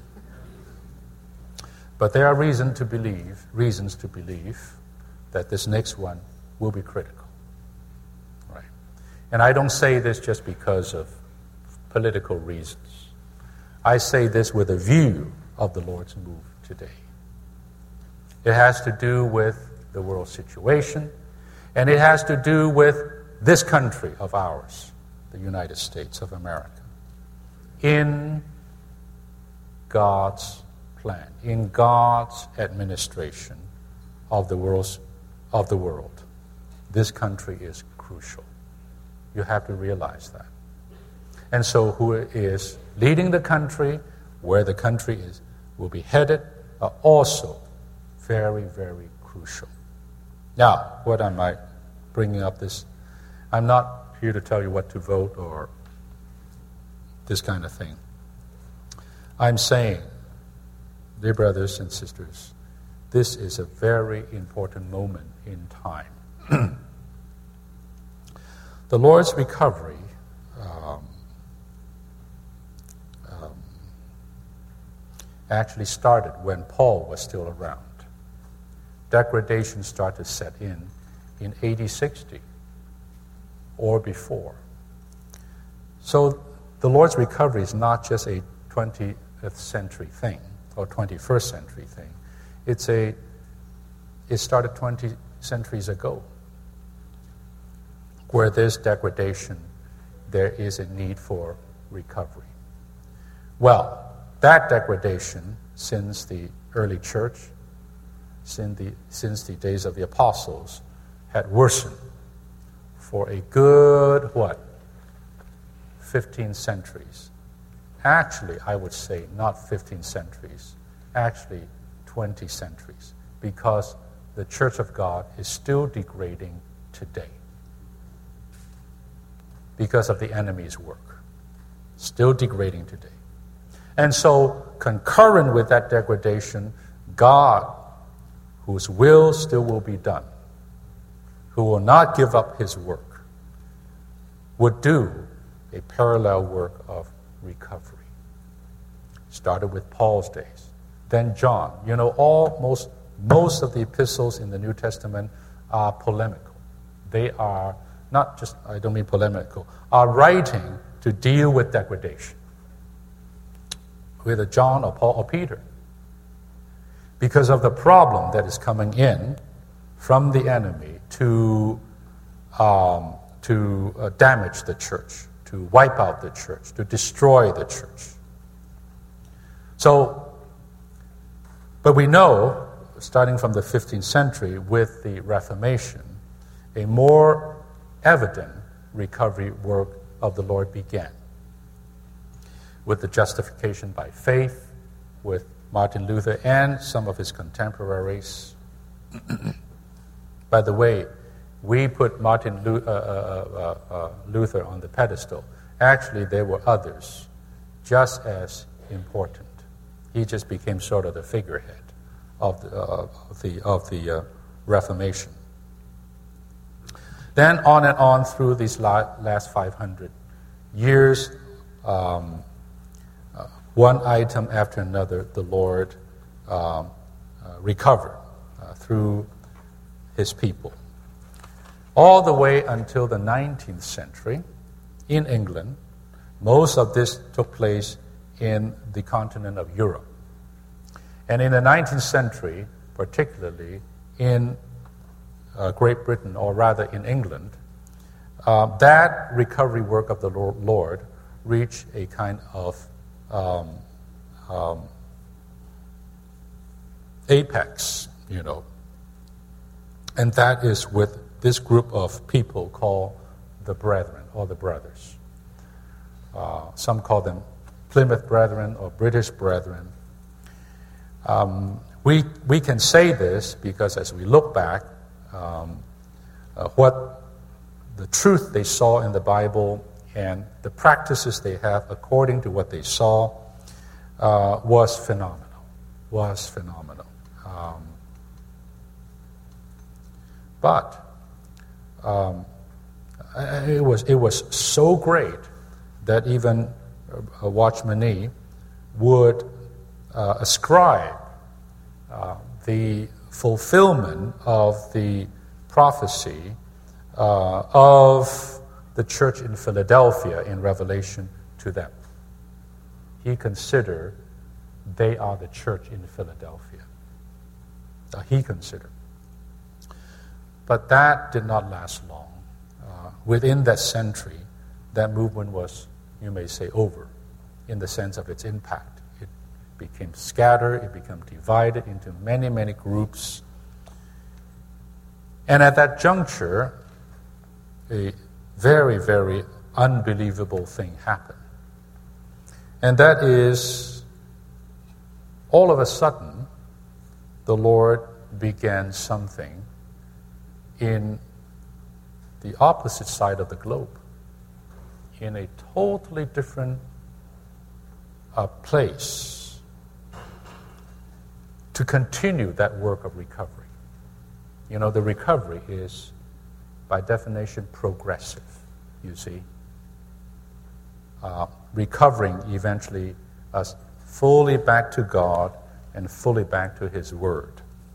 But there are reasons to believe that this next one will be critical. Right? And I don't say this just because of political reasons. I say this with a view of the Lord's move today. It has to do with the world situation, and it has to do with this country of ours, the United States of America. In God's plan, in God's administration of the world, this country is crucial. You have to realize that. And so who is leading the country, where the country will be headed, are also very, very crucial. Now, what am I bringing up this? I'm not here to tell you what to vote or this kind of thing. I'm saying, dear brothers and sisters, this is a very important moment in time. The Lord's recovery actually started when Paul was still around. Degradation started to set in AD 60 or before. So the Lord's recovery is not just a 20th century thing or 21st century thing. It started 20 centuries ago. Where there's degradation, there is a need for recovery. Well, that degradation since the early church, since the days of the apostles, had worsened for a good, 15 centuries. Actually, I would say not 15 centuries, actually 20 centuries, because the Church of God is still degrading today because of the enemy's work. Still degrading today. And so, concurrent with that degradation, God, whose will still will be done, who will not give up his work, would do a parallel work of recovery. Started with Paul's days. Then John. You know, most of the epistles in the New Testament are polemical. They are not just, I don't mean polemical, are writing to deal with degradation. Whether John or Paul or Peter, because of the problem that is coming in from the enemy to damage the church, to wipe out the church, to destroy the church. So, but we know, starting from the 15th century with the Reformation, a more evident recovery work of the Lord began. With the justification by faith, with Martin Luther and some of his contemporaries. By the way, we put Martin Luther on the pedestal. Actually, there were others just as important. He just became sort of the figurehead of the Reformation. Then on and on through these last 500 years, one item after another, the Lord recovered through his people. All the way until the 19th century in England. Most of this took place in the continent of Europe. And in the 19th century, particularly in Great Britain, or rather in England, that recovery work of the Lord reached a kind of apex, and that is with this group of people called the Brethren, or the Brothers. Some call them Plymouth Brethren or British Brethren. We can say this because as we look back, what the truth they saw in the Bible and the practices they have according to what they saw was phenomenal. But it was so great that even Watchman Nee would ascribe the fulfillment of the prophecy of the church in Philadelphia in Revelation to them. He considered they are the church in Philadelphia. He considered. But that did not last long. Within that century, that movement was, you may say, over in the sense of its impact. It became scattered, it became divided into many, many groups. And at that juncture, a very, very unbelievable thing happened. And that is, all of a sudden, the Lord began something in the opposite side of the globe, in a totally different place, to continue that work of recovery. The recovery is, by definition, progressive, you see. Recovering eventually us fully back to God and fully back to His Word.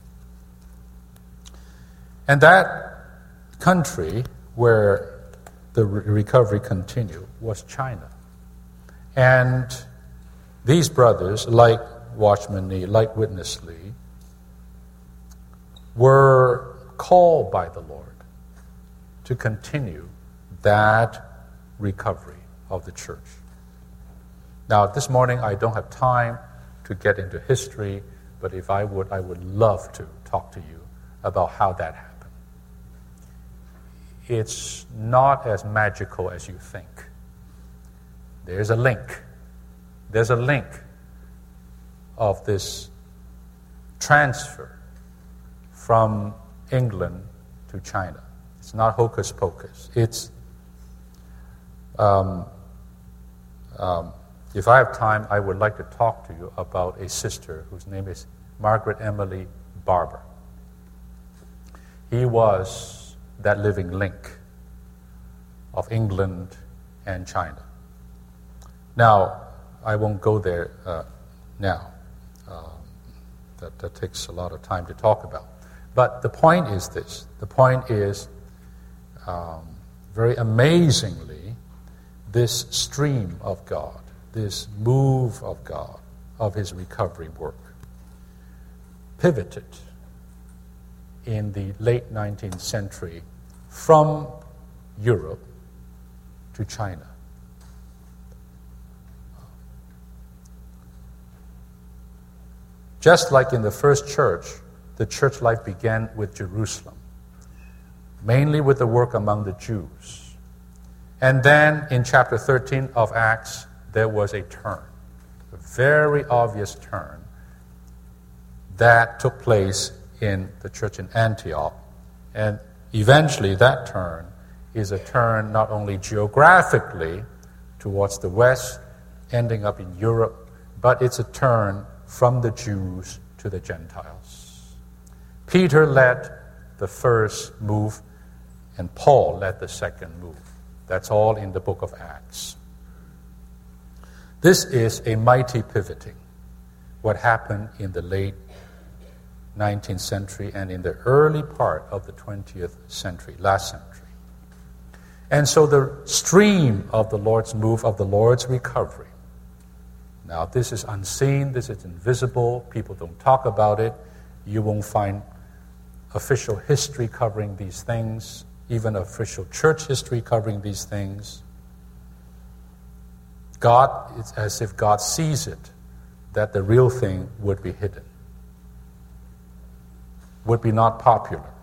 And that country where the recovery continued was China. And these brothers, like Watchman Nee, like Witness Lee, were called by the Lord to continue that recovery of the church. Now, this morning I don't have time to get into history, but if I would love to talk to you about how that happened. It's not as magical as you think. There's a link. There's a link of this transfer from England to China. It's not hocus pocus. It's, if I have time, I would like to talk to you about a sister whose name is Margaret Emily Barber. He was that living link of England and China. Now, I won't go there now. That takes a lot of time to talk about. But the point is this. The point is, very amazingly, this stream of God, this move of God, of His recovery work, pivoted in the late 19th century from Europe to China. Just like in the first church, the church life began with Jerusalem, mainly with the work among the Jews. And then in chapter 13 of Acts, there was a turn, a very obvious turn that took place in the church in Antioch. And eventually that turn is a turn not only geographically towards the west, ending up in Europe, but it's a turn from the Jews to the Gentiles. Peter led the first move, and Paul led the second move. That's all in the book of Acts. This is a mighty pivoting, what happened in the late 19th century and in the early part of the 20th century, last century. And so the stream of the Lord's move, of the Lord's recovery. Now, this is unseen, this is invisible, people don't talk about it. You won't find official history covering these things, even official church history covering these things. God, it's as if God sees it, that the real thing would be hidden, would be not popular.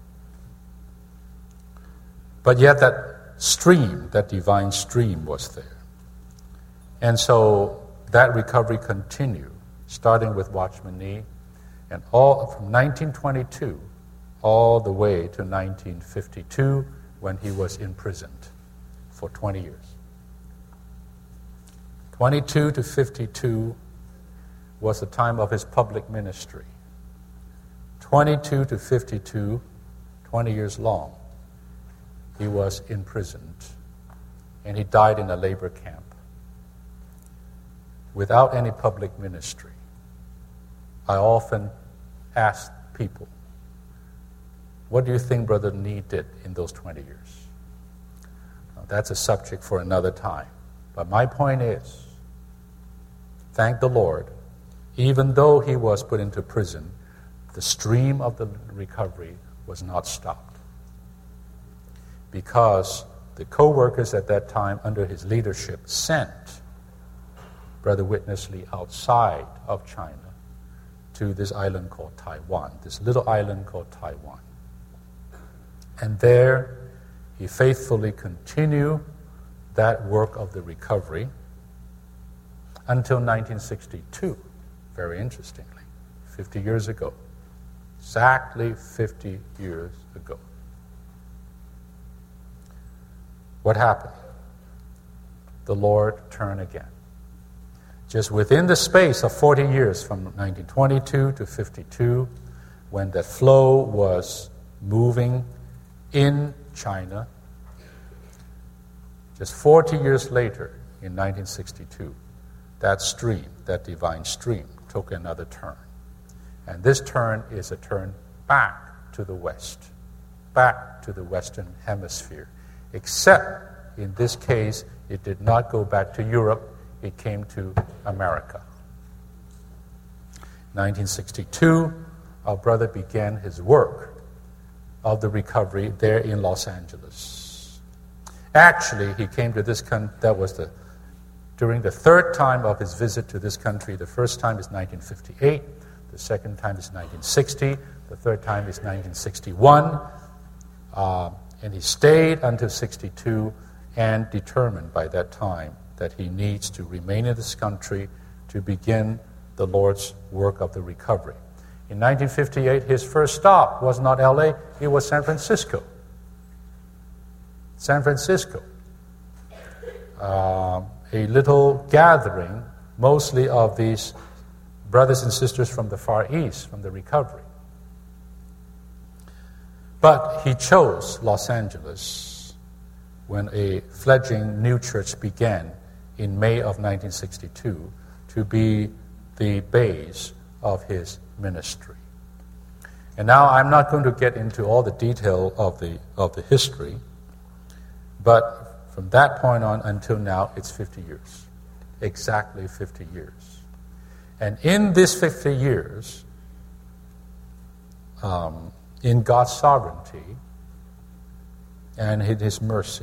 But yet that stream, that divine stream was there. And so that recovery continued, starting with Watchman Nee, and all from 1922 all the way to 1952 when he was imprisoned for 20 years. 22 to 52 was the time of his public ministry. 22 to 52, 20 years long, he was imprisoned, and he died in a labor camp without any public ministry. I often ask people, what do you think Brother Nee did in those 20 years? Now, that's a subject for another time. But my point is, thank the Lord, even though he was put into prison, the stream of the recovery was not stopped. Because the co-workers at that time, under his leadership, sent Brother Witness Lee outside of China to this island called Taiwan, this little island called Taiwan. And there he faithfully continued that work of the recovery until 1962, very interestingly, 50 years ago. Exactly 50 years ago. What happened? The Lord turned again. Just within the space of 40 years, from 1922 to 52, when that flow was moving in China, just 40 years later, in 1962, that stream, that divine stream, took another turn. And this turn is a turn back to the West, back to the Western Hemisphere. Except, in this case, it did not go back to Europe, it came to America. 1962, our brother began his work of the recovery there in Los Angeles. Actually, he came to this country, during the third time of his visit to this country. The first time is 1958, the second time is 1960, the third time is 1961, and he stayed until 62 and determined by that time that he needs to remain in this country to begin the Lord's work of the recovery. In 1958, his first stop was not LA, it was San Francisco. San Francisco. A little gathering, mostly of these brothers and sisters from the Far East, from the recovery. But he chose Los Angeles when a fledgling new church began in May of 1962 to be the base of his ministry. And now I'm not going to get into all the detail of the history, but from that point on until now, it's 50 years. Exactly 50 years. And in this 50 years, in God's sovereignty and in His mercy,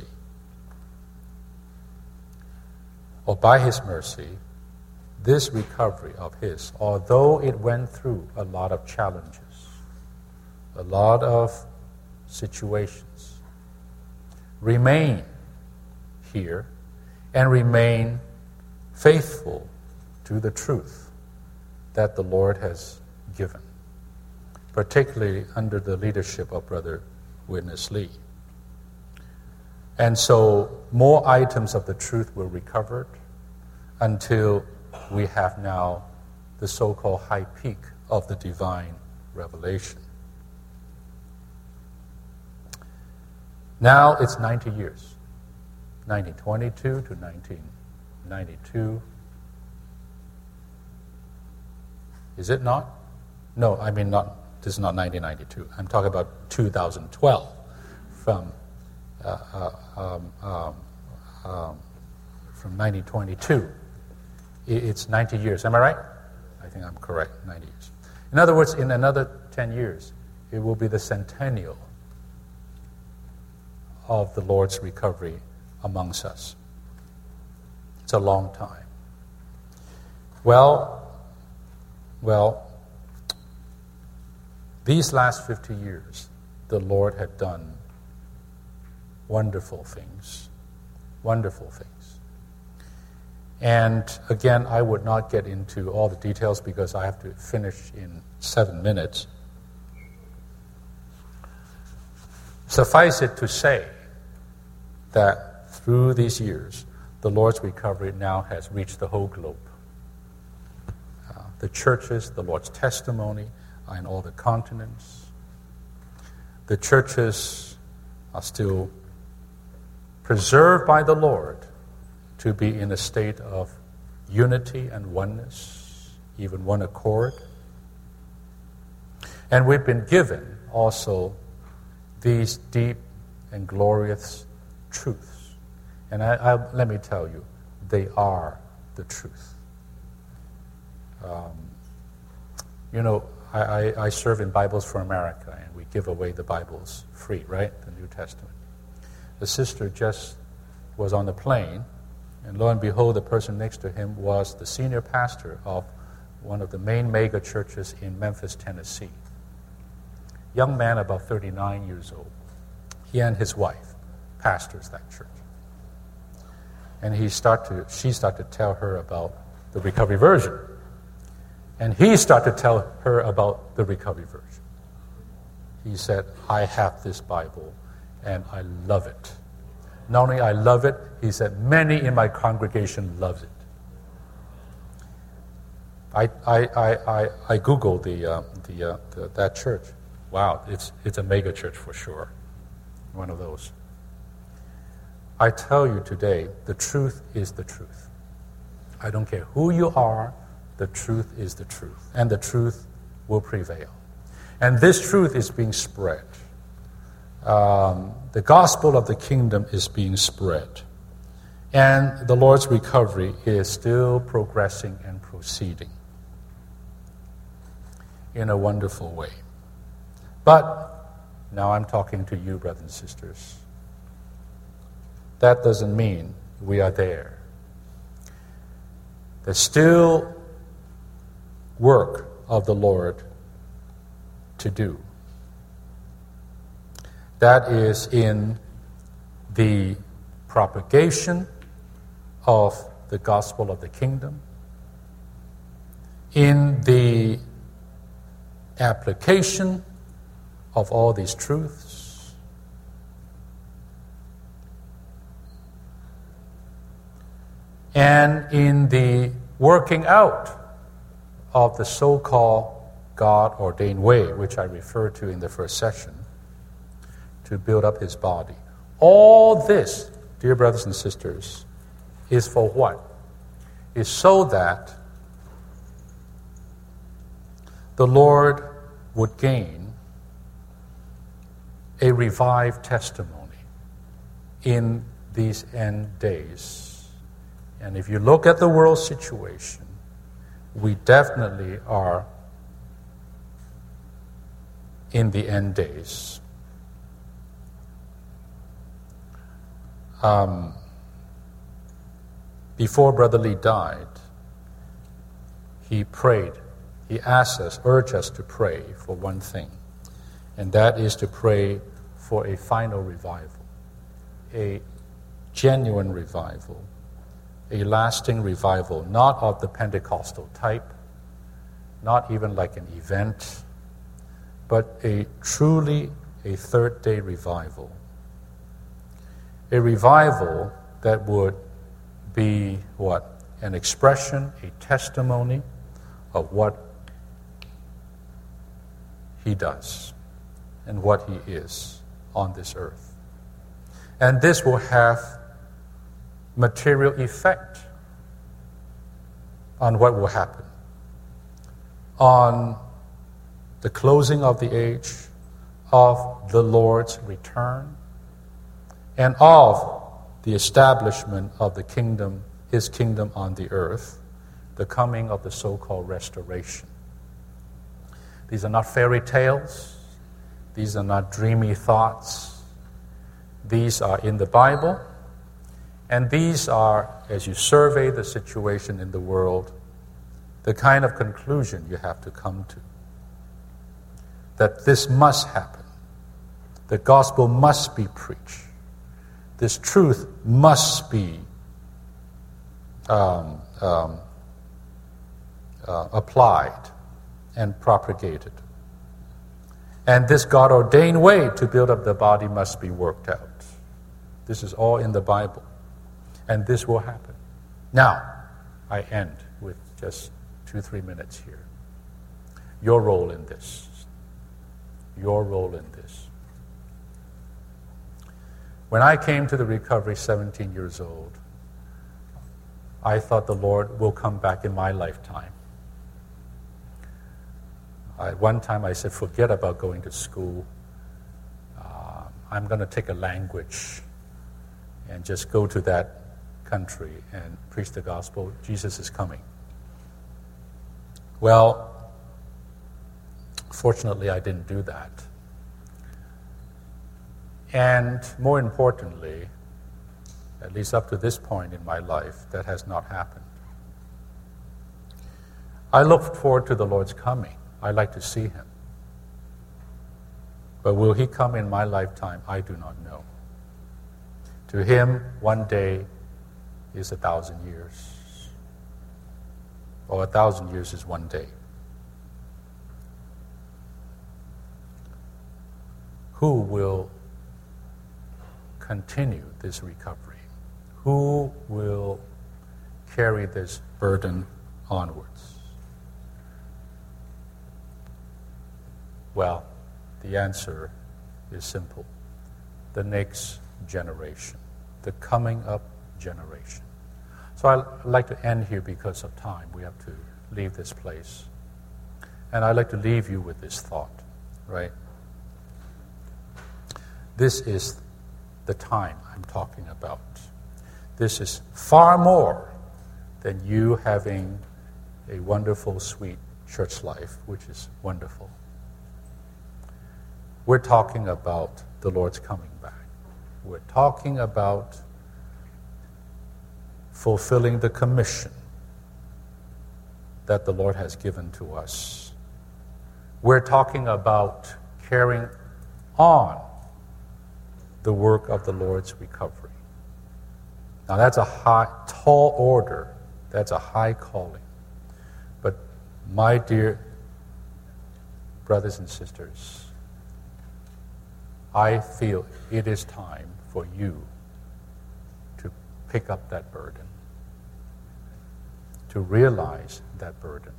or by His mercy, this recovery of His, although it went through a lot of challenges, a lot of situations, remain here and remain faithful to the truth that the Lord has given, particularly under the leadership of Brother Witness Lee. And so more items of the truth were recovered until we have now the so-called high peak of the divine revelation. Now it's 90 years, 1922 to 1992. Is it not? No, I mean not. This is not 1992. I'm talking about 2012, from 1922. It's 90 years. Am I right? I think I'm correct. 90 years. In other words, in another 10 years, it will be the centennial of the Lord's recovery amongst us. It's a long time. Well, these last 50 years, the Lord had done wonderful things. Wonderful things. And again, I would not get into all the details because I have to finish in 7 minutes. Suffice it to say that through these years, the Lord's recovery now has reached the whole globe. The churches, the Lord's testimony are in all the continents. The churches are still preserved by the Lord to be in a state of unity and oneness, even one accord. And we've been given also these deep and glorious truths. And let me tell you, they are the truth. I serve in Bibles for America, and we give away the Bibles free, right? The New Testament. The sister just was on the plane, and lo and behold, the person next to him was the senior pastor of one of the main mega churches in Memphis, Tennessee. Young man, about 39 years old. He and his wife pastors that church. And she started to tell her about the Recovery Version. And he started to tell her about the Recovery Version. He said, I have this Bible, and I love it. Not only I love it, he said, many in my congregation loves it. I Googled that church. Wow, it's a mega church for sure. One of those. I tell you today, the truth is the truth. I don't care who you are, the truth is the truth. And the truth will prevail. And this truth is being spread. The gospel of the kingdom is being spread. And the Lord's recovery is still progressing and proceeding in a wonderful way. But now I'm talking to you, brothers and sisters. That doesn't mean we are there. There's still work of the Lord to do. That is in the propagation of the gospel of the kingdom, in the application of all these truths, and in the working out of the so-called God-ordained way, which I referred to in the first session, to build up His body. All this, dear brothers and sisters, is for what? Is so that the Lord would gain a revived testimony in these end days. And if you look at the world situation, we definitely are in the end days. Before Brother Lee died, he prayed. He asked us, urged us to pray for one thing, and that is to pray for a final revival, a genuine revival, a lasting revival, not of the Pentecostal type, not even like an event, but truly a third-day revival. A revival that would be what? An expression, a testimony of what he does and what he is on this earth. And this will have material effect on what will happen, on the closing of the age, of the Lord's return, and of the establishment of the kingdom, his kingdom on the earth, the coming of the so-called restoration. These are not fairy tales. These are not dreamy thoughts. These are in the Bible. And these are, as you survey the situation in the world, the kind of conclusion you have to come to. That this must happen. The gospel must be preached. This truth must be applied and propagated. And this God-ordained way to build up the body must be worked out. This is all in the Bible. And this will happen. Now, I end with just 2-3 minutes here. Your role in this. Your role in this. When I came to the recovery 17 years old, I thought the Lord will come back in my lifetime. At one time I said, forget about going to school. I'm going to take a language and just go to that country and preach the gospel. Jesus is coming. Well, fortunately I didn't do that. And more importantly, at least up to this point in my life, that has not happened. I look forward to the Lord's coming. I like to see him. But will he come in my lifetime? I do not know. To him, one day is 1,000 years. Or 1,000 years is one day. Who will continue this recovery? Who will carry this burden onwards? Well, the answer is simple. The next generation, the coming up generation. So I'd like to end here because of time. We have to leave this place. And I'd like to leave you with this thought, right? This is the time I'm talking about. This is far more than you having a wonderful, sweet church life, which is wonderful. We're talking about the Lord's coming back. We're talking about fulfilling the commission that the Lord has given to us. We're talking about carrying on the work of the Lord's recovery. Now that's a tall order. That's a high calling. But my dear brothers and sisters, I feel it is time for you to pick up that burden, to realize that burden,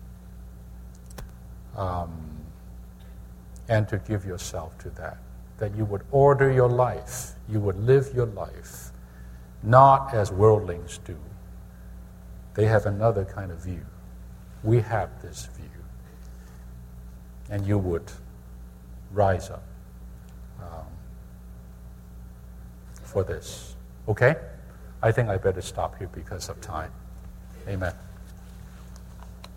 and to give yourself to that you would order your life, you would live your life, not as worldlings do. They have another kind of view. We have this view. And you would rise up for this. Okay? I think I better stop here because of time. Amen.